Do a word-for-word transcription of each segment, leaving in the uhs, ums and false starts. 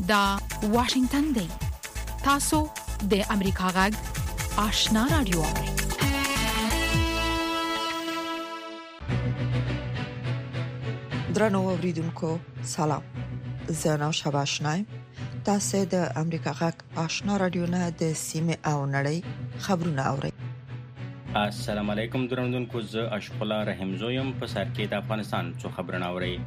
دا واشنگتن دی. تاسو د امریکا غږ آشنا رادیو اورئ. درنو اوریدونکو سلام. زه نو شباشنایم. تاسو د امریکا غږ آشنا رادیو نه د سیمه او نړۍ خبرونه اورئ. السلام علیکم درنوونکو، زه اشرف الله رحمزویم په سر کې د افغانستان څو خبرونه اورئ.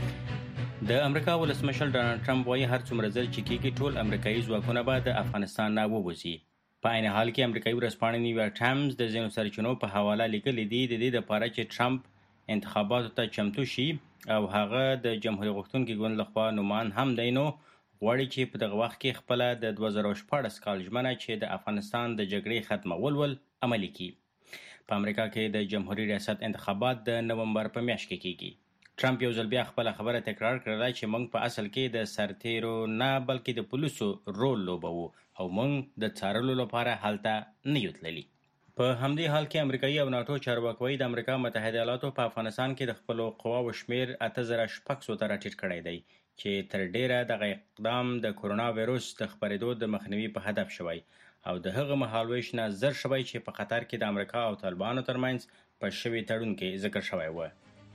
د امریکا ولسمشر ډانلډ ټرمپ وايي هر څومره ځل چې کېږي ټول امریکایي ځواکونه به د افغانستان نه ووځي. په عین حال کې امریکایي ورځپاڼه نیویارک ټایمز د ځینو سرچینو په حواله لیکلي دي د دې لپاره چې ټرمپ انتخاباتو ته چمتو شي او هغه د جمهوریت غوښتونکي ګوند لخوا نومان هم دی، نو غواړي چې په دغه وخت کې خپله د دوه زره شپاړس کال ژمنه چې د افغانستان د جګړې ختمول ول عملي کړي. په امریکا کې د جمهوریت ریاست انتخابات د نومبر په میاشت کې کېږي. ټرمپ یو ځل بیا خپله خبره تکرار کړله چې موږ په اصل کې د سرتیرو نه بلکې د پولیسو رول لوبوو او موږ د څارلو لپاره هلته نه یو تللي. په همدې حال کې امریکایي او ناټو چارواکي د امریکا متحده ایالاتو په افغانستان کې د خپلو قواو شمیر اته زره شپږ سوه ته راټیټ کړی دی چې تر ډیره دغه اقدام د کرونا وایروس د خپرېدو د مخنیوي په هدف شوی او د هغه مهالویش نه زر شوی چې په قطر کې د امریکا او طالبانو ترمنځ په شوي تړون کې ذکر شوی و.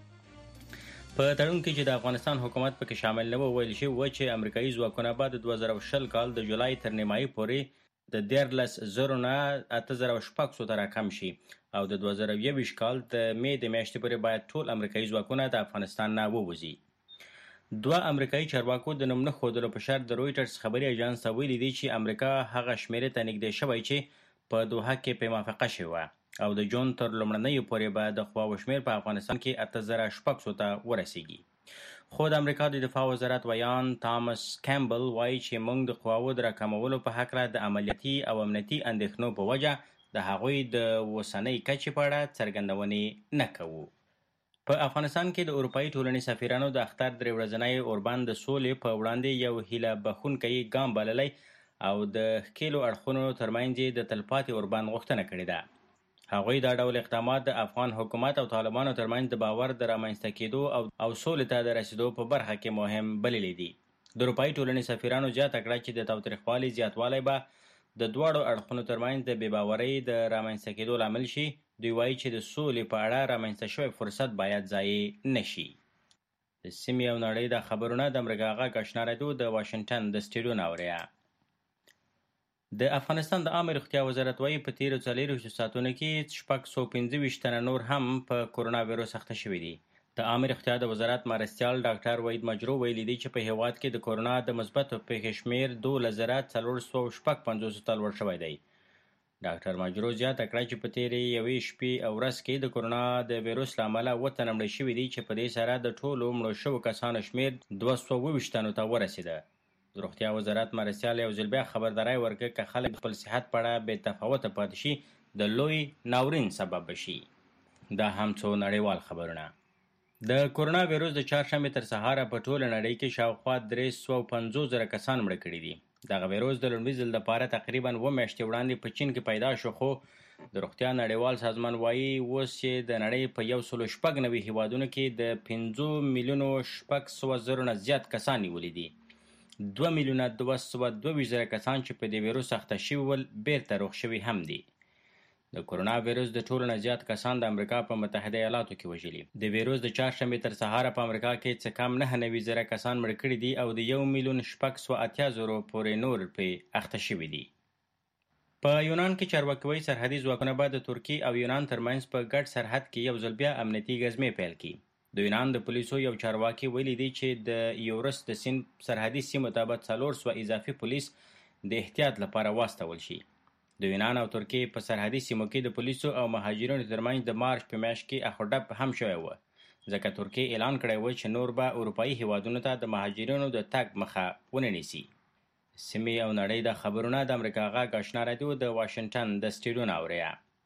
په تړون کې چې د افغانستان حکومت پکې شامل نه و، ویل شوي و چې امریکایي ځواکونه به د دوه زره شل کال د جولای تر نیمایي پورې د دیارلس زرو نه اته زره شپږ سوه ته راکم شي او د دوه زره یوویشت کال د مې د میاشتې پورې باید ټول امریکایي ځواکونه د افغانستان نه ووځي. دوه امریکایي چارواکو د نوم نه ښودلو په شرط د رویټرز خبري اژانس ته ویلي دي چې امریکا هغه شمیرې ته نږدې شوی چې په دوحه کې پرې موافقه شوې وه او د جون تر لومړنیو پورې به د قواو شمیر په افغانستان کې اته زره شپږ سوه ته ورسیږي. خو د امریکا د دفاع وزارت ویان تامس کیمبل وایي چې موږ د قواو د راکمولو په هکله د عملیاتي او امنیتي اندېښنو په وجه د هغوی د اوسنۍ کچې په اړه څرګندونې نه کوو. په افغانستان کې د اروپایي ټولنې سفیرانو د اختر درې ورځنی اوربند د سولې په وړاندې یو هیله بښونکی ګام بللی او د ښکېلو اړخونو ترمنځ د تلپاتې اوربند غوښتنه کړې ده. هغوی دا ډول اقدامات د افغان حکومت او طالبانو ترمنځ د باور د رامنځته کېدو او او سولې ته د رسیدو په برخه کې مهم بللی دي. د اروپایي ټولنې سفیرانو زیاته کړه چې د تاوتریخوالي زیاتوالی به د دواړو اړخونو ترمنځ د بې باورۍ د رامنځته کېدو لامل شي. دوی وایي چې د سولې په اړه رامنځته شوی فرصت باید ضایع نشي. د سیمې او نړۍ د خبرونه د امریکا غږ آشنا رادیو د واشنګټن د سټوډیو نه اورئ. د افغانستان د عامه روغتیا وزارت وايي په تیرو څلوېښتو ساعتونو کې شپږ سوه پنځه ویشت تنه نور هم په کرونا وایروس اخته شوي دي. د عامه روغتیا د وزارت مرستیال ډاکټر وحید مجرو ویلي دي چې په هیواد کې د کرونا د مثبتو پیښو شمیر دولس زره څلور سوه شپږ پنځوس ته لوړ شوی دی. ډاکټر مجرو زیاته کړه چې په تیرې یوې شپې او ورځ کې د کرونا د وایروس له امله اووه تنه مړه شوي دي چې په دې سره د ټولو مړو شوو کسانو شمیر دوه سوه اووه ویشت تنو ته ورسېده. د روغتیا وزارت مرستیال یو ځل بیا خبرداری ورکړه که خلک خپل صحت په اړه بې تفاوته پاتې شي د لوی ناورین سبب بشي. دا هم څو نړیوال خبرونه. د کرونا وایروس د چهارشنبې تر سهاره په ټوله نړۍ کې شاوخوا درې سوه پنځوس زره کسان مړه کړي دي. دغه وایروس د لومړي ځل لپاره تقریبا اووه میاشتې وړاندې په چین کې پیدا شو، خو د روغتیا نړیوال سازمان وایي اوس چې د نړۍ په یو سلو شپږ نوي هیوادونو کې د پنځو میلیونو شپږ سوه زرو نه زیات کسان نیولي دي. دوه میلیونه دوه سوه دوه ویشت زره کسان چې په دې وایروس اخته شوي ول بیرته روغ شوي هم دي. د کرونا وایروس د ټولو نه زیات کسان د امریکا په متحده ایالاتو کې وژلي. د وایروس د چهارشنبې تر سهاره په امریکا کې څه کم نهه نوي زره کسان مړه کړي دي او د یو میلیون شپږ سوه اتیا زرو پورې نور پرې اخته شوي دي. په یونان کې چارواکي وایي سرحدي ځواکونه به د ترکیې او یونان ترمنځ په ګډ سرحد کې یو ځل بیا امنیتي ګزمې پیل کړي. د یونان د پولیسو یو چارواکي ویلي دی چې د یورس د سیند سرحدي سیمو ته به څلور سوه اضافي پولیس د احتیاط لپاره واستول شي. د یونان او ترکیې په سرحدي سیمو کې د پولیسو او مهاجرینو ترمنځ د مارچ په میاشت کې اخوډب هم شوی و، ځکه ترکیې اعلان کړی و چې نور به اروپایي هیوادونو ته د مهاجرینو د تګ مخه ونه نیسي. سیمې او نړۍ د خبرونه د امریکا غږ آشنا رادیو د واشنګټن د سټوډیو نه اورئ.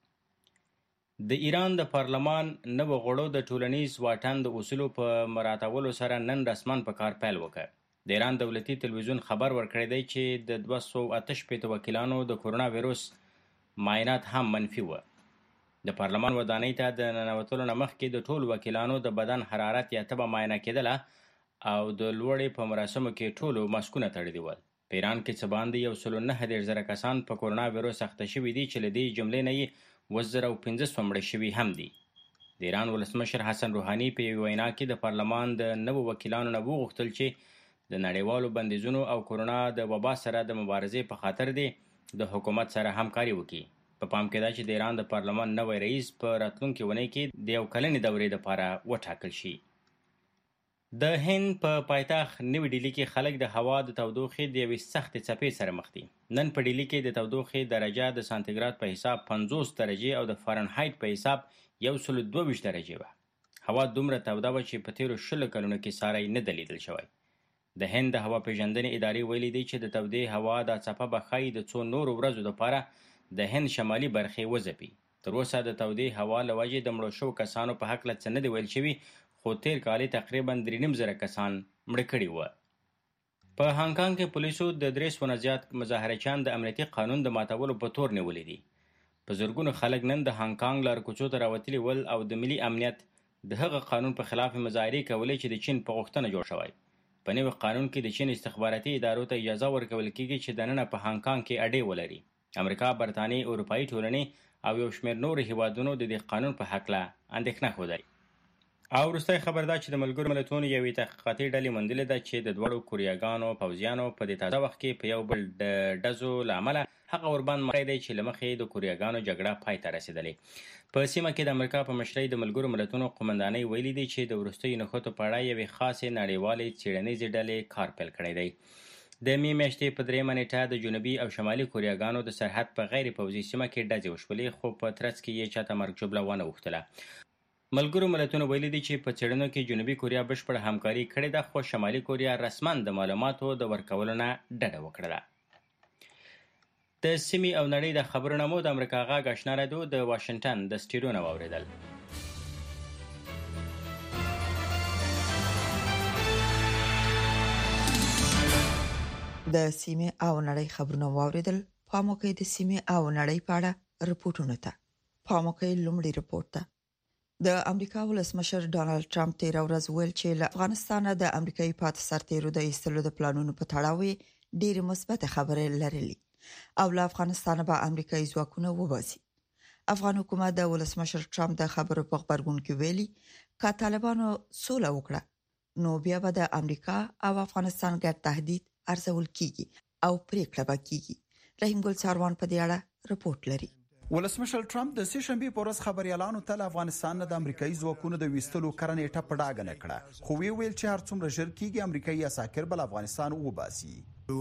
د ایران د پارلمان نوو غړو د ټولنیز واټن د اصولو په مراعاتولو سره نن رسما په کار پیل وکړ. د ایران دولتي تلویزیون خبر ورکړی دی چې د دوه سوه اته شپېته وکیلانو د کرونا وایروس معاینات هم منفي و. د پارلمان ودانۍ ته د ننوتلو نه مخکې د ټولو وکیلانو د بدن حرارت یا تبه معاینه کېدله او د لوړې په مراسمو کې ټولو ماسکونه تړلي ول. په ایران کې څه باندې یو سل نهه دېرش زره کسان په کورونا ویروس اخته شوي دي چې له دې جملې نه یې اووه زره او پنځه سوه مړه شوي هم دي. د ایران ولسمشر حسن روحاني په یوې وینا کې د پارلمان د نوو وکیلانو نه وغوښتل چې د نړیوالو بندیزونو او کورونا د وبا سره د مبارزې په خاطر دی د حکومت سره همکاري وکړي. په پام کې ده چې د ایران د پارلمان نوی رئیس په راتلونکې اونۍ کې د یو کلنې دورې لپاره وټاکل شي. د هند په پا پایتخت نوي ډیلي کې خلک د هوا د تودوخې د یوې سختې څپې سره مخ دي. نن په ډیلي کې د تودوخې درجه د سانتیګراد په حساب پنځوس درجې او د فارنهایت په حساب یو سل دوه ویشت درجې وه. هوا دومره توده وه چې په تیرو شلو کلونو کې ساری نه ده لیدل شوی. د هند د هوا پیژندنې ادارې ویلي دی چې د تودې هوا دا څپه به ښایي د څو نورو ورځو لپاره د هند شمالي برخې وځپي. تر اوسه د تودې هوا له وجې د مړو شوو کسانو په هکله څه نه دي ویل شوي، خو تیر کال تقریبا درې نیم زره کسان مړه کړي وو. په هانګ کانګ کې پولیسو د درې سوه نه زیات مظاهرچیان د امنیتي قانون د ماتولو په تور نیولي دي. په زرګونو خلک نن د هانګ کانګ لارو کوڅو ته راوتلي ول او د ملي امنیت د هغه قانون په خلاف مظاهرې کولې چې د چین په غوښتنه جوړ شوی. په نوي قانون کې د چین استخباراتي ادارو ته اجازه ورکول کېږي چې دننه په هانګ کانګ کې اډې ولري. امریکا، برتانیې، اروپایي ټولنې او یو شمېر نورو هیوادونو د دې قانون په هکله اندېښنه ښودلې. او وروستی خبر دا چې د ملګرو ملتونو یوې تحقیقاتي ډلې موندلې ده چې د دواړو کوریاګانو پوځیانو په دې تازه وخت کې په یو بل د ډزو له امله هغه ورباندې مری دی چې له مخې د کوریاګانو جګړه پای ته رسېدلې. په سیمه کې د امریکا په مشرۍ د ملګرو ملتونو قومندانۍ ویلي دي چې د وروستیو نښتو په اړه یوې خاصې نړیوالې څېړنیزې ډلې کار پیل کړی دی. د مې میاشتې په درېیمه نیټه د جنوبي او شمالي کوریاګانو د سرحد په غیر پوځي سیمه کې ډزې وشولې، خو په ترڅ کې یې چاته مرګ ژوبله ونه اوښتله. ملګرو ملتونو ویلي دي چې په څېړنو کې جنوبي کوریا بشپړه همکاري کړې ده، خو شمالي کوریا رسما د معلوماتو د ورکولو نه ډډه وکړله. د سیمې او نړۍ د خبرونه مو د امریکا غږ آشنا راډیو د واشنګټن د سټوډیو نه واورېدل. د سیمې او نړۍ خبرونه واورېدل. پام وکړئ د سیمې او نړۍ په اړه رپورټونه ته. پام وکړئ لومړی رپورټ ته. د امریکا ولسمشر ډانلډ ټرمپ تیر ورځ ویل چې له افغانستان د امریکایي پاتې سرتیرو د ایستلو د پلانونو په تړاو ډېر مثبت خبرې لرلې او له افغانستان به امریکایي ځواکونه وباسي. افغان حکومت د ولسمشر ټرمپ د خبرو په خبرګون کې ویلي که طالبانو سوله وکړه نو بیا به د امریکا او افغانستان ګډ تهدید ارزول کیږي او پریکړه به کیږي. رحیم ګل ساروان په دې اړه رپورټ لري. ولسمشر ټرمپ د سې شنبې په ورځ خبريالانو ته له افغانستان نه د امریکایي ځواکونو د ویستلو کرنې ټپ ډاګ نه کړه، خو وی ویل چې هر څومره ژر کیږي امریکایي عساکر بل افغانستان وباسي.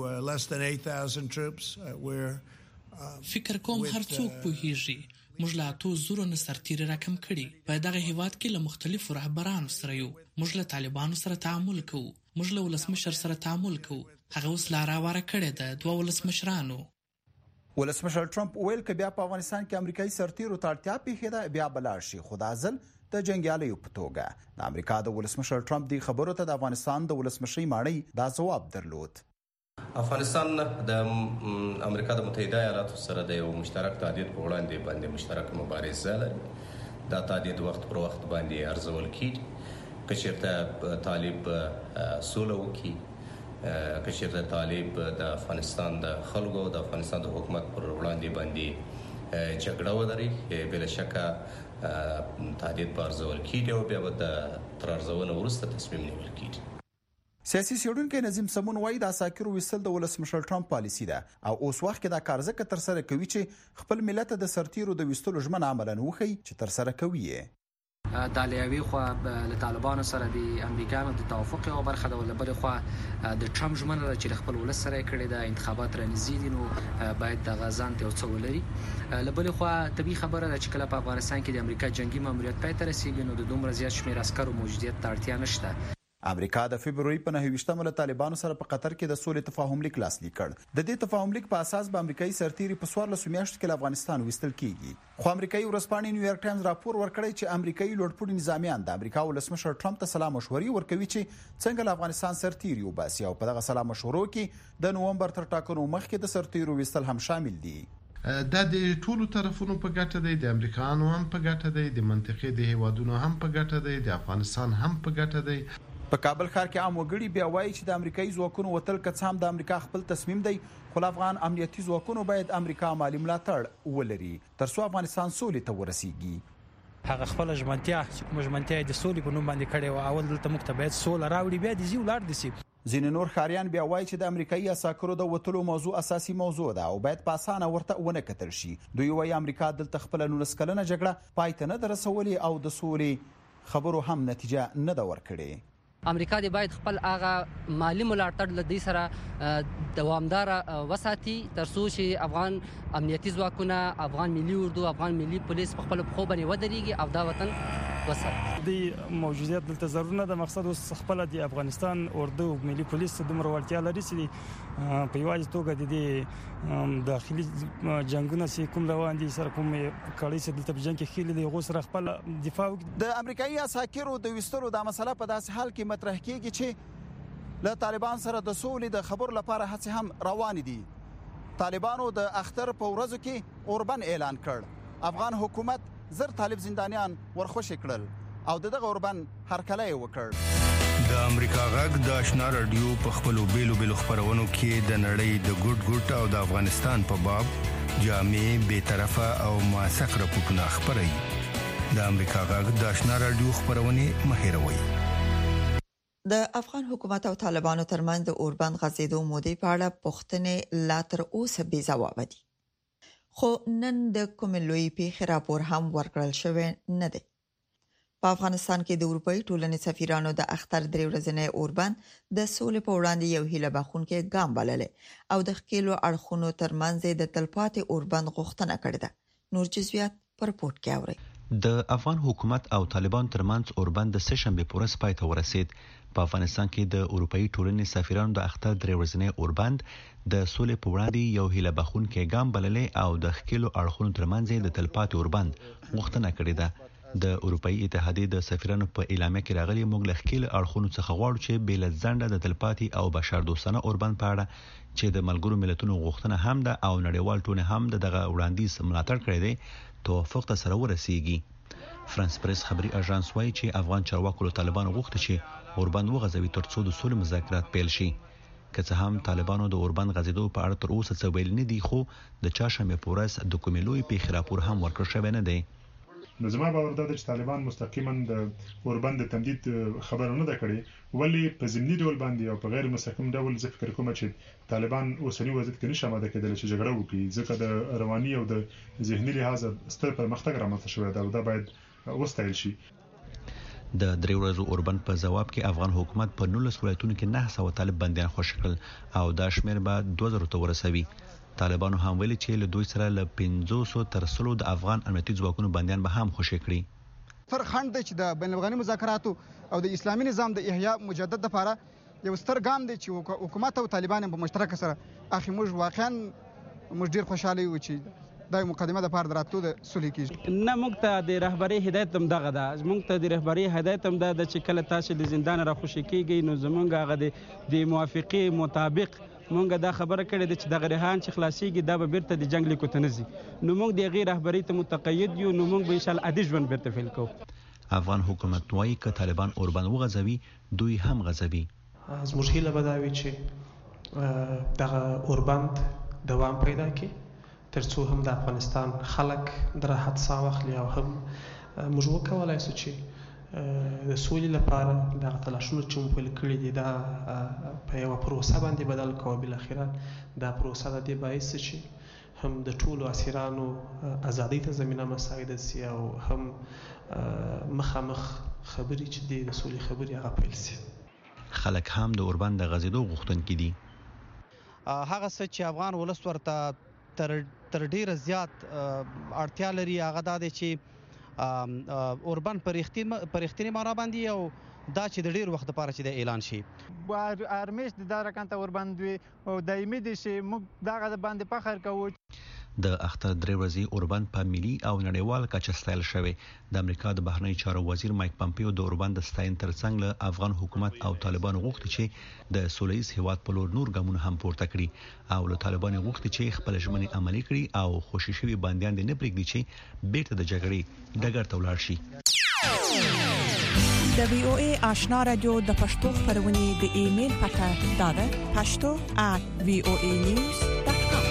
فکر کوم هر څوک پوهیږي موږ له اتو زرو نه سرتیري راکم کړي. په دغه هیواد کې له مختلفو رهبرانو سره یو، موږ له طالبانو سره تعامل کوو، موږ له ولسمشر سره تعامل کوو. هغه اوس لاره واره کړې ده دوه ولسمشرانو. ولسمشر ټرمپ ویل چې بیا په افغانستان کې امریکایي سرتیرو ته اړتیا پیښه ده بیا بلار شي، خو دا ځل د جنګیالیو په توګه. د امریکا د ولسمشر ټرمپ دی خبرو ته د افغانستان د ولسمشرۍ ماڼۍ دا ځواب درلود. افغانستان د امریکا د متحده ایالاتو سره د یو مشترک تهدید په وړاندې باندې مشترک مبارزه لري. دا تهدید وخت پر وخت باندې ارزول کیږي. که چېرته طالب سوله وکړي، که چېرته طالب د افغانستان د خلکو د افغانستان د حکومت پر وړاندې باندې جګړه ولري، بلا شکه تهدید به ارزول کیږي او بیا به د تر ارزونې وروسته تصمیم نیول کیږي. سیاسي څېړونکی نظیم سمون وایي د عساکرو ویستل د ولسمشر ټرمپ پالیسي ده او اوس وخت کې دا کار ځکه ترسره کوي چې خپل ملت د سرتیرو د ویستلو ژمنه عملاً وښيي چې ترسره کوي یې. د لیوي خو له طالبانو سره د امریکایانو د توافق او برخه د ولبل خو د ټرمپ ژمنه چې خپل ولس سره کړي د انتخابات رانیزي دي نو باید د غزان ته وڅ ولري. لبل خو طبي خبره ده چې کله په افغانستان کې د امریکا جنگي ماموریت پای ته رسیدي نو د دومره زیات شمیر عسکرو موجودیت ته اړتیا نشته. امریکا د فبرवरी په نهه ویشتمه له طالبانو سره په قطر کې د سولې تفاهم لیک لاسلیک کړ. د دې تفاهم لیک په اساس به امریکایي سرتیري په څوارلسو میاشتو کې له افغانستان ویستل کیږي. خو امریکایي ورځپاڼې نیویارک ټایمز راپور ورکړی چې امریکایي لوړپوړي نظامیان د امریکا ولسمشر ټرمپ ته سلام مشورې ورکوي چې څنګه له افغانستان سرتیري وباسي او په دغه سلام مشورو کې د نومبر تر ټاکنو مخکې د سرتیرو ویستل هم شامل دي. دا د ټولو طرفونو په ګټه دی، د امریکایانو هم په ګټه دی، د منطقې د هیوادونو هم په ګټه دی، د افغانستان هم په ګټه دی. په کابل ښار کې عام وګړي بیا وایي چې د امریکایي ځواکونو وتل که څه هم د امریکا خپل تصمیم دی، خو افغان امنیتي ځواکونو باید امریکا مالي ملاتړ ولري ترڅو افغانستان سولې ته ورسیږي. هغه خپل ژمنتیا چې کوم ژمنتیا د سولې په نوم باندې کړې و، اول دلته موږ ته باید سوله راوړي، بیا د زی ولار دي سي. ځینې نور ښاریان بیا وایي چې د امریکایي عساکرو د وتلو موضوع اساسي موضوع ده او باید په اسانه ورته ونه کتل شي. دوی وایي امریکا دلته خپل نولس کلنه جګړه پای ته نه ده رسولې او د سولې خبرو هم نتیجه نه ده ورکړې. امریکا دی باید خپل هغه مالی ملاتړ لدی سره دوامدار وساتي ترڅو چې افغان امنیتي ځواکونه، افغان ملي اردو، افغان ملي پولیس په خپل خو باندې ودرېږي او دا وطن وساتي. د موجودیت دلته ضرور نه ده، مقصد اوس خپل د افغانستان اردو او ملي پولیس دومره وړتیا لري چې په یوازې توګه د دې داخلي جنگونه چې کوم روان دي سره کوم کړي چې دلته جنگ کې خېلې دی غو سره خپل دفاع. د امریکایي عساکرو د وسترو د مسله په داسې حال کې مطرح کیږي چې له طالبان سره د سولې د خبرو لپاره هڅې هم روان دي. طالبانو د اختر په ورځو کې اوربن اعلان کړ. افغان حکومت زر طالب زندانیان ورخوشي کړل او دغه اوربن هرکلی وکړ. د امریکا غږ د آشنا رادیو په خپلو بیلو بیلو خبرونو کې د نړۍ د ګډ ګډ او د افغانستان په باب جامع، بی‌طرفه او موثق راپورټونه خبري. د امریکا غږ د آشنا رادیو خبرونه مهیروي. د افغان حکومت او طالبانو ترمنځ د اوربند غځېدو مودې په اړه پوښتنې لا تر اوسه بې ځوابه دي. خو نن د کوم لوی پیښې راپور هم ورکړل شوی نه دی. په افغانستان کې د اروپאי ټولنې سفیرانو د اختر درې ورځې اوربند د سولې په وړاندې یو هیله بخښونکی ګام بللې او د ښکېلو اړخونو ترمنځ د تلپاتې اوربند غوښتنه کړې ده. نور جزئیات په رپورت کې اورئ. د افغان حکومت او طالبان ترمنځ اوربند د سهشنبه په ورځ پای ته ورسید. په افغانستان کې د اروپאי ټولنې سفیرانو د اختر درې ورځې اوربند د سولې په وړاندې یو هیله بخښونکی ګام بللې او د ښکېلو اړخونو ترمنځ د تلپاتې اوربند غوښتنه کړې ده. د اروپאי اتحادیې د سفیرانو په اعلامیه کې راغلي موږ له ښکېل اړخونو څخه غواړو چې بل ځنډه د تلپاتې او بشردوستانه اوربند په اړه چې د ملګرو ملتونو غوښتنه هم ده او نړیوال ټولنې هم دغه وړاندیز ملاتړ کړی دی توافق ته سره ورسیږي. فرانس پریس خبري اژانس وايي چې افغان چارواکو له طالبانو غوښتي چې اوربند وغځوي ترڅو د سولې مذاکرات پیل شي. که څه هم طالبانو د اوربند غځېدو په اړه تر اوسه څه ویل نه دي، خو د چهارشنبه په ورځ د کومې لوی پیښې راپور هم ورکړل شوی نه دی. نو زما باور ده چې طالبان مستقیما د اوربند د تمدید خبره نه ده کړې، ولی په ضمني ډول باندې او په غیر مستقیم ډول زه فکر کوم چې طالبان اوسنی وضعیت کې نشي آماده کېدل چې جګړه وکړي، ځکه د رواني او د ذهني لحاظ ستر پرمختګ رامنځته شوی دی او دا باید وستایل شي. د درې ورځو اوربند په جواب کې افغان حکومت په نولس ولایتونو کې نه سوه طالب بندیان خوشي کړل او دا شمیر به دوه زره ته ورسوي. طالبانو هم ویلي چې له دوی سره له پنځوسو تر سلو د افغان امنیتي ځواکونو بندیان به هم خوشي کړي. تر خنډ دی چې د بین الافغاني مذاکراتو او د اسلامي نظام د احیا مجدد لپاره یو ستر ګام دی چې حکومت او طالبان په مشترک سره اخی موږ واقعا موږ ډیر خوشاله یو چې دا مقدمه د پاره دراتو د سولې کیږي. نه موږ ته د رهبری هدایت هم دغه ده، موږ ته د رهبری هدایت هم ده چې کله تاسو د زندان را خوشي کیږي نو زمونږ هغه د موافقه مطابق مونږ دا خبره کړې ده چې د غریحان چې خلاصيږي دا به بیرته د جنگ لیکو ته نزي، نو مونږ د غیر رهبری ته متقید یو، نو مونږ به ان شاء الله عادي ژوند بیرته فعال کوو. افغان حکومت وايي چې طالبان اوربند وغځوي دوی هم غځوي. زموږ هیله به دا وي چې دغه اوربند دوام پیدا کړي ترڅو هم د افغانستان خلک د راحت ساه واخلي او هم موږ وکولای شو چې د سولې لپاره د تلاشونو چې موږ پیل کړي دي دا په یوه پروسه باندې بدل کوو. بل اخیرا دا پروسه د دې باعث چې هم د ټولو اسیرانو ازادۍ ته زمینه مساعده شي او هم مخامخ خبرې چې د سولې خبرې هغه پیل شي. خلک هم د اوربند د غځېدو غوښتونکي دي. هغه څه چې افغان ولس ورته تر تر ډیره زیات اړتیا لري هغه دا دی چې اوربند پر اختیاري معنا باندې او دا چې د ډیر وخت لپاره چې د اعلان شي ارمیش د دار کانته اوربند وي او دایمي دي چې موږ دغه باندې فخر کوو. د اختر درې ورځې اوربند په ملي او نړیوال کچه ستایل شوی. د امریکا د بهرنی چارو وزیر مایک پامپیو د اوربند د ستاین ترڅنګ له افغان حکومت او طالبانو غوښتي چې د سولهییز هیواد په لور نور ګامونه هم پورته کړي او له طالبانو غوښتي چې خپل ژمنې عملي کړي او خوشي شوي بندیان دې نه پرېږدي چې بیرته د جګړې ډګر ته ولاړ شي. د وی او ای آشنا رادیو د پښتو خبرونه د ایمیل پته داده پښتو at v o a news dot com.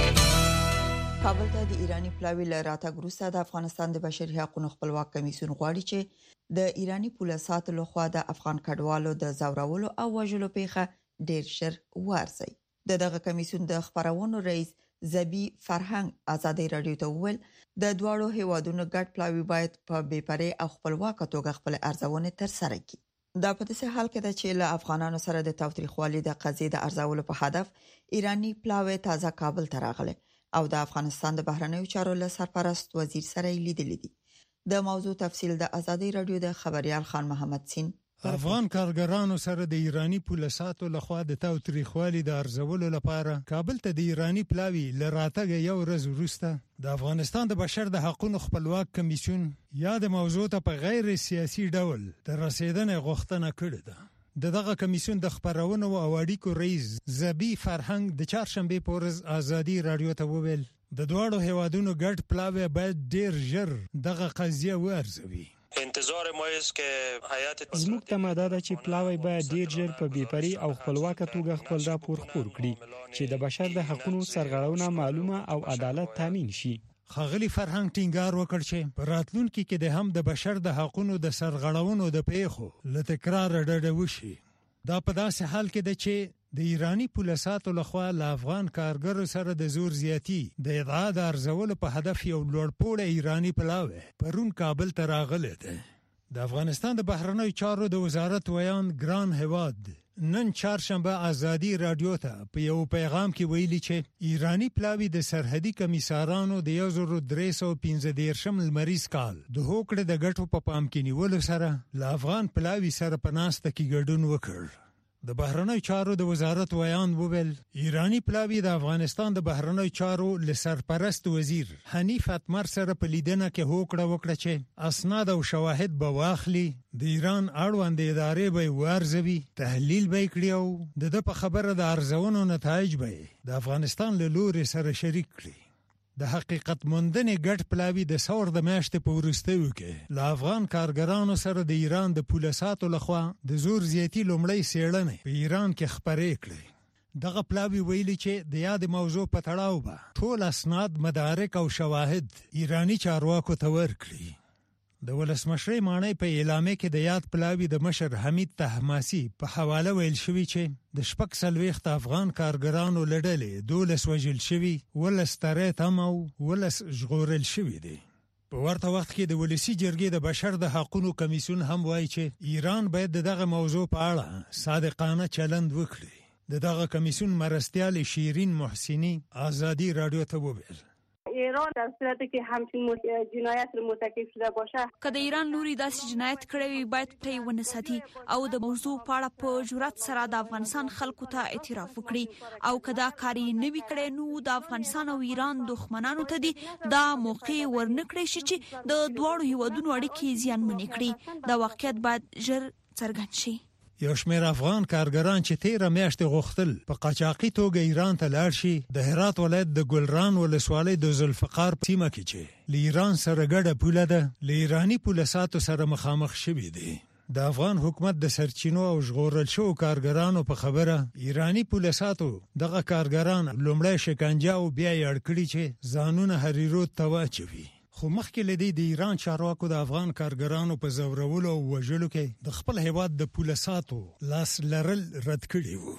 کابل ته د ایرانی پلاوی له راتګ وروسته د افغانستان د بشري حقوقو خپلواک کمیسیون غواړي چې د ایرانی پولیسو لخوا د افغان کډوالو د زورولو او وژلو پیښه ډیر شر ورسي. د دغه کمیسیون د خبرونو رئیس زبی فرهنګ آزادي رادیو ته وویل د دوړو هیوادونو ګډ پلاوی باید په بیپرې او خپلواک توګه خپل ارزونه تر سره کړي. دا په داسې حال کې ده چې له افغانانو سره د تاوتریخوالي د قضیې د ارزولو په هدف ایرانی پلاوی تازه کابل ته راغله او د افغانستان د بهرنیو چارو له سرپرست وزیر سره لیدلې دي. د موضوع تفصیل د آزادي رادیو د خبريال خان محمد سین افغان کارګرانو سره د ایرانی پولیسو لخوا د تاوتریخوالي د ارزولو لپاره کابل ته د ایرانی پلاوی لراتګ یو ورځ وروسته د افغانستان د بشر د حقوقو خپلواک کمیسیون یا د موضوع ته په غیر سیاسي ډول تر رسیدنې غوښتنه کړې ده. د دغه کمیسیون د خبرونو او اړیکو رئیس زبی فرهنګ د چهارشنبه په ورځ آزادي رادیو ته وویل د دوړو هیوادونو ګډ پلاوی باید ډیر ژر دغه قضیه وارزوي. انتظار ما است که هیئت زموږ تماده ده چې پلاوی باید ډیر ژر په بیپری او خپلواک توګه خپل راپور خپور کړي چې د بشر د حقوقو سرغړونه معلومه او عدالت تامین شي. خغلی فرهنګ ټینګار وکړ چې په راتلونکي کې د هم د بشر د حقوقو د سرغړونو د پیښو له تکرار ډډه وشي. دا په داسې حال کې ده چې د ایرانی پولیسو لخوا له افغان کارګرو سره د زور زیاتی د ادعا د ارزولو په هدف یو لوړپوړی ایرانی پلاوی پرون کابل ته راغلی دی. د افغانستان د بهرنیو چارو د وزارت ویان ګران هواد نن چهارشنبه آزادي رادیو ته په یو پیغام کې ویلي چې ایرانی پلاوی د سرحدي کمیسارانو د یو زر درې سوه پنځه دیرشم لمریز کال د هوکړې د ګټو په پام کې نیولو سره له افغان پلاوی سره په ناسته کې ګډون وکړ. د بهرنیو چارو د وزارت ویان وویل ایرانی پلاوی د افغانستان د بهرنیو چارو لسرپرست وزیر حنیف اتمر سره په لیدنه کې هوکړه وکړه چې اسناد او شواهد به واخلي، د ایران اړوند ادارې به ورزوي، تحلیل به کړي او د په خبره د ارزونو نتایج به د افغانستان له لوري سره شریک کړي. د حقیقت موندنې ګډ پلاوی د ثور د میاشتې په وروستیو کې له افغان کارګرانو سره د ایران د پولیسو لخوا د زور زیاتی لومړی څېړنې په ایران کې خبرې کړې. دغه پلاوی ویلي چې د یاد موضوع په تړاو به ټول اسناد، مدارک او شواهد ایرانی چارواکو ته ورکړي. د ولسمشر مانای په اعلامیه کې د یاد پلاوی د مشر حمید طهماسي په حواله ویل شوی چې د شپږ څلوېښت افغان کارګرانو لړلې دولس وژل شوي، ولس ترې تم او ولس ژغورل شوي دي. په ورته وخت کې د ولسی جرګې د بشر د حقوقو کمیسیون هم وایي چې ایران باید دغه موضوع په اړه صادقانه چلند وکړي. دغه کمیسیون مرستیال شیرین محسنی آزادی رادیو ته وویل ایران در صورتی که همچین جنایت رو مرتکب شده باشه که د ایران لوري داسې جنایت کړی وي باید پرې ونه ساتي او د موضوع په اړه په جرأت سره د افغانستان خلکو ته اعتراف وکړي او که دا کاری نه وي کړی نو د افغانستان او ایران دښمنانو ته دي دا موقع ورنکړي شي چې د دواړو هیوادونو اړیکې زیانمنې کړي. دا واقعیت باید ژر څرګند شي. یو شمېر افغان کارګران چې تیره میاشت غوښتل په قاچاقي توګه ایران ته لاړ شي د هرات ولایت د ګلران ولسوالۍ د ذوالفقار سیمه کې چې له ایران سره ګډه پوله ده له ایرانی پولیسو سره مخامخ شوي دي. د افغان حکومت د سرچینو او ژغورل شوو کارګرانو په خبره ایرانی پولیسو دغه کارګران لومړی شکنجه او بیا یې اړ کړي چې ځانونه هریرود ته واچوي. خو مخکې لدی د ایران چارواکو د افغان کارګرانو په زورولو او وژلو کې د خپل هیواد د پولیسو لاس لرل رد کړي وو.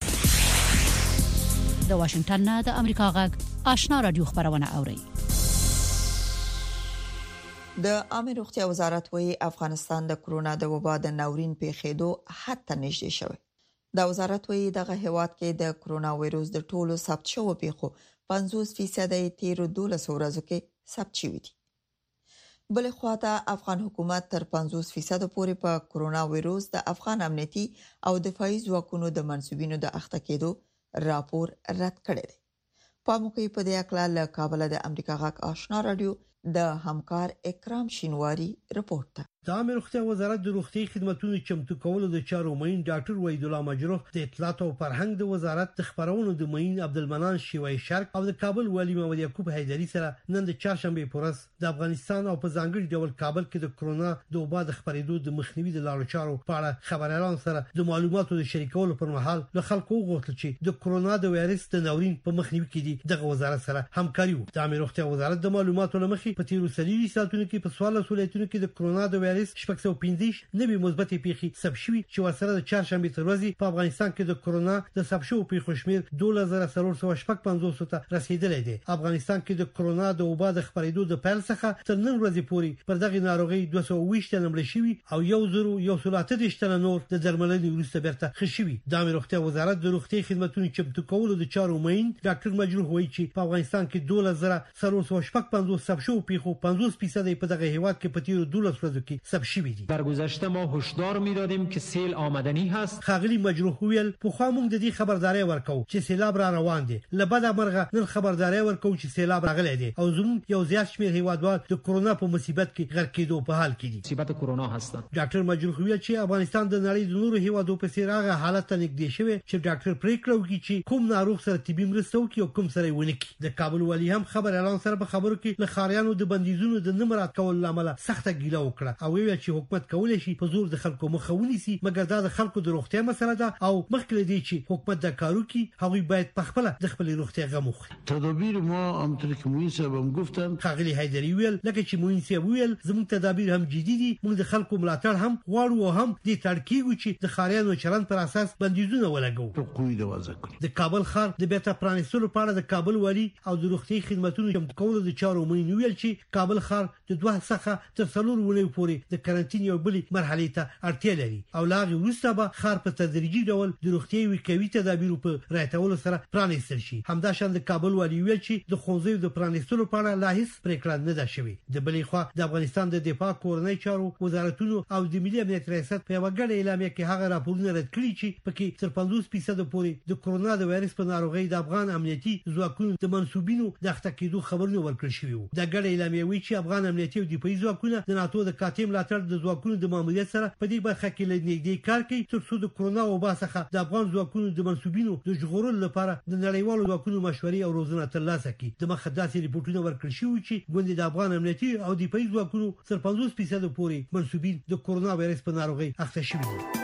د واشنگټن نه د امریکا غږ آشنا رادیو خبرونه اوري. د عامه روغتیا وزارت وايي افغانستان د کرونا د وبا د ناورین پیښېدو حد ته نږدې شوی. د وزارت وايي دغه هیواد کې د کرونا وایروس د ټولو ثبت شوو پیښو پنځوس فیصد تیر دولس ورځو کې ثبت شوی دي. بل خواته افغان حکومت تر پنځوس فیصد پورې په کرونا وایروس د افغان امنیتي او دفاعي ځواکونو د منسوبینو د اخته کېدو راپور رد کړی دی. په موقع په دې اکلا له کابل د امریکا غاک آشنا رادیو د همکار اکرام شینواری رپورت. د عامه روغتیا وزارت د روغتي خدماتو چمتو کولو د چارو مین ډاکټر وحید الله مجروح د اطلاعات او فرهنګ د وزارت د خبرونو د مین عبدالمنان شیوای شرق او د کابل والی محمد یعقوب حیدری سره نن د چهارشنبه پورس د افغانستان او په ځانګړي ډول کابل کې د کرونا د وبا د خبرېدو د مخنیوي د لارو چارو په اړه خبريالان سره د معلوماتو د شریکولو پر مهال له خلکو غوښتل چې د کرونا د وایرس د ناورین په مخنیوي کې دي دغه وزارت سره همکاري وکړي. د عامه روغتیا وزارت د معلوماتو لمخې په تیرو سلیری ساتونکو کې په سوال ولایتونو کې د کرونا د وایرس شپږ سوه پنځه نوي مثبت پیښې ثبت شوي چې ورسره د چهارشنبه تر ورځې په افغانستان کې د کرونا د ثبت شوو پیښو شمېر دوه زره څلور سوه شپږ پنځوس ته رسیدلی دی. افغانستان کې د کرونا د وبا د خبرېدو د پیل څخه تر نن ورځې پورې پر دغه ناروغي دوه سوه اووه تنه مړه شوي او یو زرو یو سل اته دېرش تنه نور د درملنې وروسته بیرته ښه شوي. د عامه روغتیا وزارت د روغتي خدماتو چمتو کولو د چارو مین ډاکټر مجروح وایي چې په افغانستان کې دوه زره څلور سوه شپږ پنځوس ثبت شوو پیښو پنځوس فیصد په دغه هیواد کې په تیرو دولس ورځو کې ثبت شوي دي. در گذشته ما هشدار می‌دادیم که سیل آمدنی هست. خاغلی مجروح ویل په خوا موږ د دې خبرداري ورکو چې سیلاب را روان دي. لبد امرغه نن خبرداري ورکو چې سیلاب راغلی دی او زموږ یو زیات شمېر هیوادوال د کرونا په مصیبت کې غرق کېدو په حال کې دي. مصیبت کرونا هستند. ډاکټر مجروح ویل چې افغانستان د نړۍ د نورو هیوادو په څیر هغه حالت ته نږدې شوی چې ډاکټر پریکړه وکړي چې کوم ناروغ سره طبي مرسته وکړي او کوم سره ونه کړي. د کابل والی هم خبر اعلان سره په خبرو کې له خاریانو د بندیزونو د نه مراعات کولو لامل سخته ګیله وکړه او ویل چې حکومت کولی شي په زور د خلکو مخه ونیسي مګر دا د خلکو د روغتیا مسله ده او مخکې له دې چې حکومت د کارو کې هغوی باید په خپل د خپل روغتیا غم وخوري. تدابیر ما همونطور که موین صاحب هم گفتن خاغلی حیدری ویل لکه چې موین صاحب ویل زموږ تدابیر هم جدي دي موږ د خلکو ملاتړ هم غواړو او هم د تړکیږو چې د خاریانو چلند پر اساس بندیزونه ولګو. حقوقي د وضع کړ د کابل ښار د بیرته پرانیستلو په اړه د کابل والی او د روغتي خدماتو چمتو کولو د چارو مین ویل چې کابل ښار د دوه څخه تر څلور ونیو پورې د کرنټین یو بلې مرحلې ته اړتیا لري او لا غي وروسته به ښار په تدریجي ډول د روغتي وکوي تدابیر په راتولو سره پرانیستل شي. همداشان د کابل والی ویل چې د خوځیو د پرانیستلو په اړه لا هیڅ پریکړه نه ده شوې. د بلې خوا د افغانستان د دفاع کورنۍ چارو وزارتونو او د ملي امنیت ریاست په یو غړ اعلامیه کې هغه راپورونه رد کړي چې پکې تر پنځوس فیصد پورې د کرونا د وایرس په ناروغي د افغان امنیتي ځواکونو د منسوبینو د اخته کېدو خبرونه ورکړل شوي وو. د غړ اعلامیه وایي چې افغان امنیتي او دفاعي ځواکونه د ناتو د کاتیم ملاتړ د ځواکونو د ماموریت سره په دې برخه کې لنډې کار کوي تر څو د کرونا وبا څخه د افغان ځواکونو د منسوبینو د ژغورلو لپاره د نړیوالو ځواکونو مشورې او روزنه ترلاسه کړي. د مخه داسې ریپورتونه ورکړل شوي چې ګوندې د افغان امنیتي او دفاعي ځواکونو تر پنځوس فیصد پورې منسوبین د کرونا وایرس په ناروغي اخته شوي دي.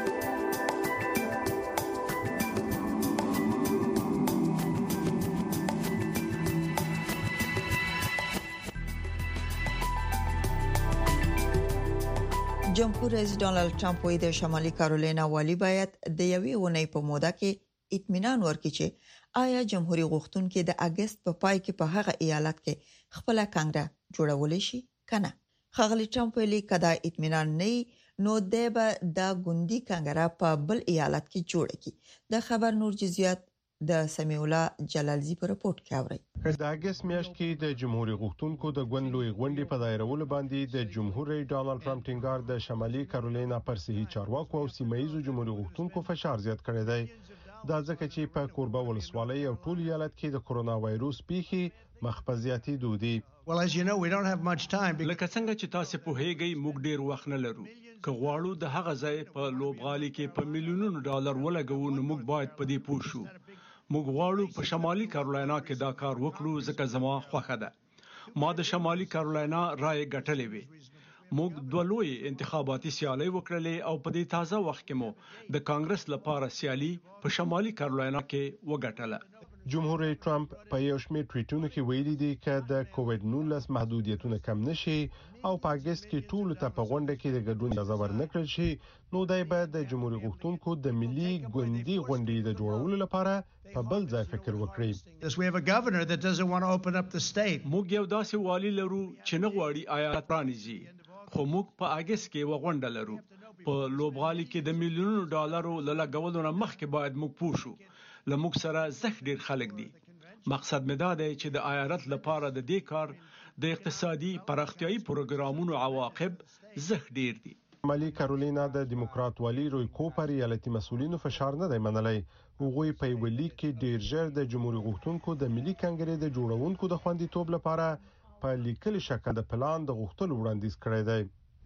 جمهور رئیس ډونالد ټرمپ وایي د شمالي کارولینا والی باید د یوې ونې په موده کې اطمینان ورکړي چې آیا جمهوریت غوښتونکي د اگست په پای کې په هغه ایالت کې خپل کانګره جوړولای شي کنه. خغلی ټرمپ ویلي کدا اطمینان نه نو د به د ګوندی کانګره په بل ایالت کې جوړ کی. د خبر نور جزئیات د سمیع الله جلالزی په رپورت کې اوري. د اگست میاشت کې د جمهوریت غوښتونکو د ګوند لوی غونډې په دایرولو باندې د جمهور رئیس ډونالد ټرمپ ټینګار د شمالي کارولینا پر صحي چارواکو او سیمایي جمهوریت غوښتونکو فشار زیات کړی دی. دا ځکه چې په کوربه ولسوالۍ او ټول ایالت کې د کرونا وایروس پیښې مخفزياتي دودي. Well, as you know, we don't have much time. لکه څنګه چې تاسو په هیګي موږ ډیر وخت نه لرو. که غواړو د هغه ځای په لوبغالي کې په میلیونونو ډالر ولګو نو موږ باید په دې پوه شو. موږ غواړو په شمالي کارولینا کې دا کار وکړو ځکه زما خوښه ده. ما د شمالي کارولینا رائے ګټلې وي. موږ دوه لوی انتخاباتي سیالي وکړلې او په دې تازه وخت کې مو د کانګرس لپاره سیالي په شمالي کارولینا کې وګټله. جمهور رئیس ټرمپ په یو شمېر ټویټونو کې ویلي دي چې د کووډ نولس محدودیتونه کم نشي او په اگست کې ټول ته په غونډه کې د ګډون اجازه ورنکړل شي نو دای باید د جمهوریت غوښتونکو د ملي ګوندي غونډې د جوړولو لپاره په بل ځای فکر وکړي. We have a governor that doesn't want to open up the state. موږ یو داسې والی لرو چې نه غواړي ایالت پرانیزي خو موږ په اگست کې وغونډه لرو. په لوبغالي کې د میلیونونو ډالرو لګولو نه مخکې باید موږ پوه شو. لموږ سره زخ ډیر خلک دي. مقصد مې دا دی چې د ایالت لپاره د دې کار د اقتصادي پراختیايي پروګرامونو عواقب زخ ډیر دي. شمالي کارولینا د دیموکرات والی روي کوپر ایالتي مسؤلینو فشار نه دی منلی. هغوی په یو لیک کې ډیر ژر د جمهوریت غوښتونکو د ملي کانګرې د جوړونکو د خوندیتوب لپاره په لیکلي شکل د پلان د غوښتلو وړاندیز کړی دی.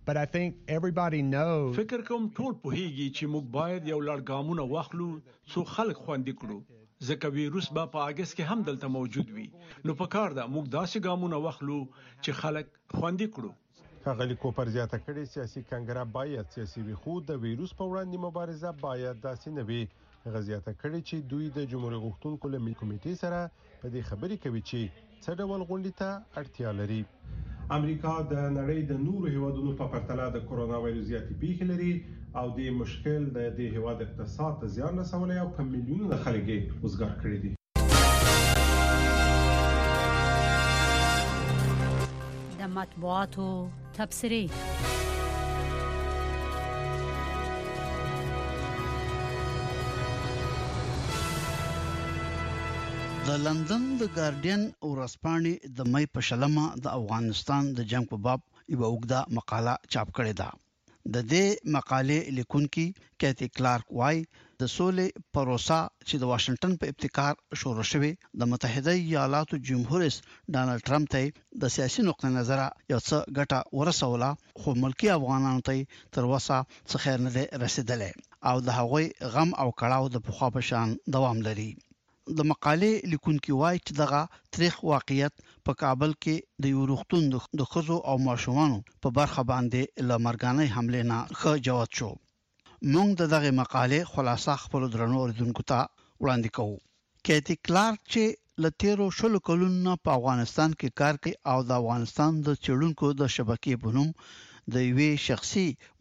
But I think everybody knows فکر کوم ټول پوهیږي چې موږ باید یو لړ ګامونه واخلو څو خلک خوندي کړو ځکه ویروس به په اگست کې هم دلته موجود وي نو په کار ده موږ داسې ګامونه واخلو چې خلک خوندي کړو هغه کوپر زیاته کړي سیاسي کنګره باید سیاسي وي خو د ویروس په وړاندې مبارزه باید داسې نه وي غزياته کړي چې دوی د جمهوریت غوښتونکو له ملي کمیټې سره په دې خبرې کوي چې څه ډول غونډې ته اړتیا لري امریکا د نړۍ د نورو هیوادونو په پرتله د کورونا وایروس زیاتې پیښې لري او د مشکل د دې هیواد اقتصاد ته زیان رسولی او په میلیونونو خلک یې وزګار کړي دي د مطبوعاتو تبصرې د لندن د ګارډین ورځپاڼې د مې په شلمه د افغانستان د جنگ په باب یو وګړه مقاله چاپ کړې ده د دې مقالې لیکونکي کیتی کلارک وای د سولې پروسه چې د واشنگټن په ابتکار شروع شوه د متحده ایالاتو جمهور رئیس ډانلډ ټرمپ ته د سیاسي نقطه نظر یو څه ګټه ورسوله خو ملکی افغانانو ته تر اوسه څه خیر نه رسیدلې او د هغوی غم او کړاو د پخوا په شان دوام لري د مقالې لیکونکي وایي چې دغه تاریخ واقعیت په کابل کې د یو روغتون د خزو او ماشومانو په برخه باندې لمرګانې حمله نه ښه جواب شو موږ د دغه مقالې خلاصه خپل درنو اوریدونکو ته وړاندې کوو کیتی کلارک چې لتیرو شلو کلونو په افغانستان کې کار کوي او د افغانستان د چړونکو د شبکې په نوم د یوې شخصي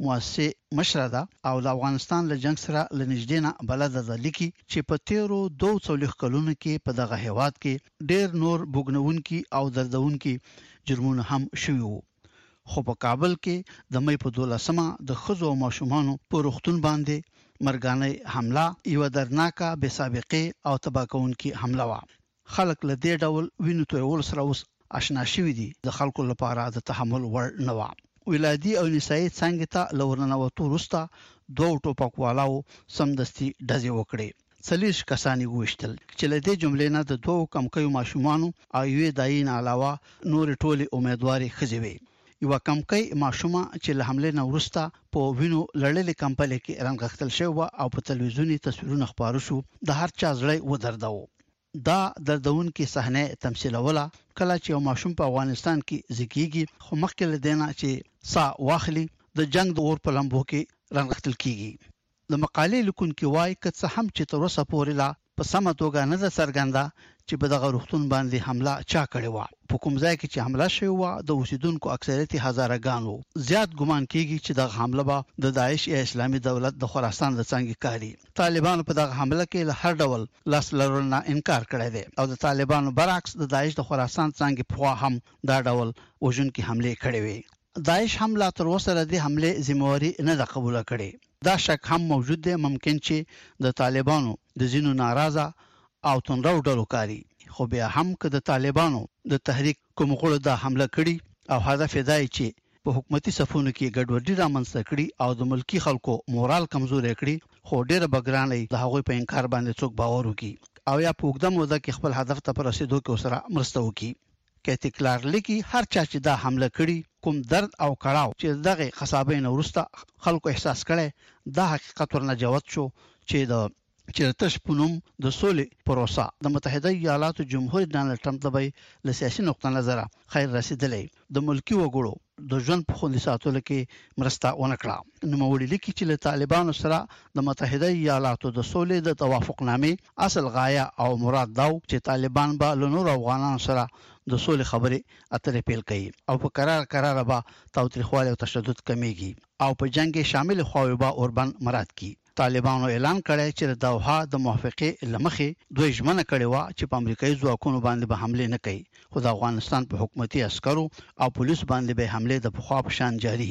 مؤسسې مشره ده او د افغانستان له جنگ سره لنږدې نه بلد ده لیکي چې په تیرو دوه څلوېښت کلونو کې په دغه هیواد کې ډېر نور بوګنونکي او دردونکي جرمونه هم شوي وو خو په کابل کې د مې په دولسمه د خزو او ماشومانو په روغتون باندې مرګانه حمله یو درناکه بې سابقه او تباکونکي حمله و خلک له دې ډول وینو تویول سره اوس آشنا شوي دي د خلکو لپاره د تحمل وړ نه و ولادي او نسایي څنګه ته لورنه وته روستا دوه ټوپکوالو سمدستي ډزې وکړي څلېش کسانی وشتل چې له دې جملې نه د دوه کمکیو ماشومانو او یوې داین علاوه نور ټولي امیدواري خځوي یو کمکی ماشومه چې له حمله نه ورستا په وینو لړلې کمپلې کې رنګختل شو او په تلویزیونی تصویرونه خبرو شو د هر چا زړه ودرداو دا دردونکي صحنه تمثيلوله کله چې یو ماشوم په افغانستان کې زکیږي خو مخکې لدينا چې سا واخلي د جنگ د اور په لمبو کې رنګختل کیږي د مقالې لیکونکي وایي که څه هم چې تر اوسه پورې لا په سمه توګه نه ده څرګنده چې په دغه روغتون باندې حمله چا کړې و په کوم ځای کې چې حمله شوې و د اوسیدونکو اکثریت هزارګانو زیات ګمان کیږي چې دغه حمله به د داعش یا اسلامي دولت د خراسان د څنګه کاری طالبانو په دغه حمله کې له هر ډول لاس لرونه انکار کړی دی او د طالبانو برعکس د داعش د خراسان څنګه په هم دا ډول وژونکي حمله کړې وي داعش حمله تر اوسه د حمله ذمہواری نه ده قبول کړې دا شک هم موجود دی ممکن چې د طالبانو د زینو ناراضه او تنرو ډلو کاری خو بیا هم که د طالبانو د تحریک کوم غړو د حمله کړي او هدف دی چې په حکومتي صفونو کې ګډوډي رامنځته کړي او د ملکی خلکو مورال کمزوري کړي خو ډیره بګرانې د هغوی په انکار باندې څوک باور وکړي او یا په وګدم ودا کې خپل هدف ته رسیدو کې سره مرسته وکړي کیتی کلار لیکي هر چا چې دا حمله کړي کوم درد او کړهو چې دغه خصابین ورسته خلکو احساس کړي دا حقیقت ورنه جوت شو چې د چیرتش پونم د سولې پروسه د متحده ایالاتو جمهور ډانلډ ټرمپ د له سیاسي نقطه نظر خیر رسیدلې د ملکی وګړو د ژوند په خوندي ساتلو کې مرسته ونکړه نو موړي لیکي چې له طالبانو سره د متحده ایالاتو د سولې د توافقنامې اصل غایه او مراد دا چې طالبان به له نور افغانانو سره د سولې خبرې اترې پیل کړي او په قرار قرار به تاوتریخوالی او تشدد کمیږي او په جنگ شامل خواوی به اوربان مراد کی طالبانو اعلان کړی چې د دوحه د موافقې لمخې دوی ژمنه کړې و چې په امریکایي ځواکونو باندې به حمله نه کوي خو د افغانستان په حکومتي عسکرو او پولیس باندې به حمله د پخوا په شان جاری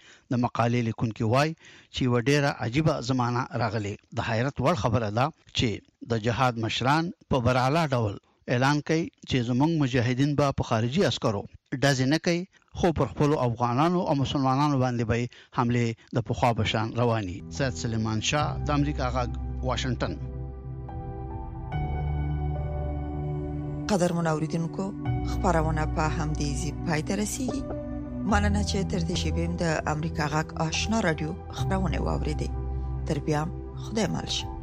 د مقالې لیکونکي وای چې و ډیره عجیبه زمانہ راغلی د حیرت وړ خبره ده چې د جهاد مشران په براله ډول اعلان کوي چې زموږ مجاهدین به په خارجي عسکرو ډز نه کوي خو پر خپل افغانانو او مسلمانانو باندې به حمله د پخوا بشان رواني سید سلیمان شاه د امریکا غاګ واشنگټن قدر منوریدونکو خبرونه په هم دې زی پای ته رسیدي مننه چې تر دې شیبې د امریکا غږ آشنا رادیو خبرونه واوریدي. تر بیا خدای مل شه.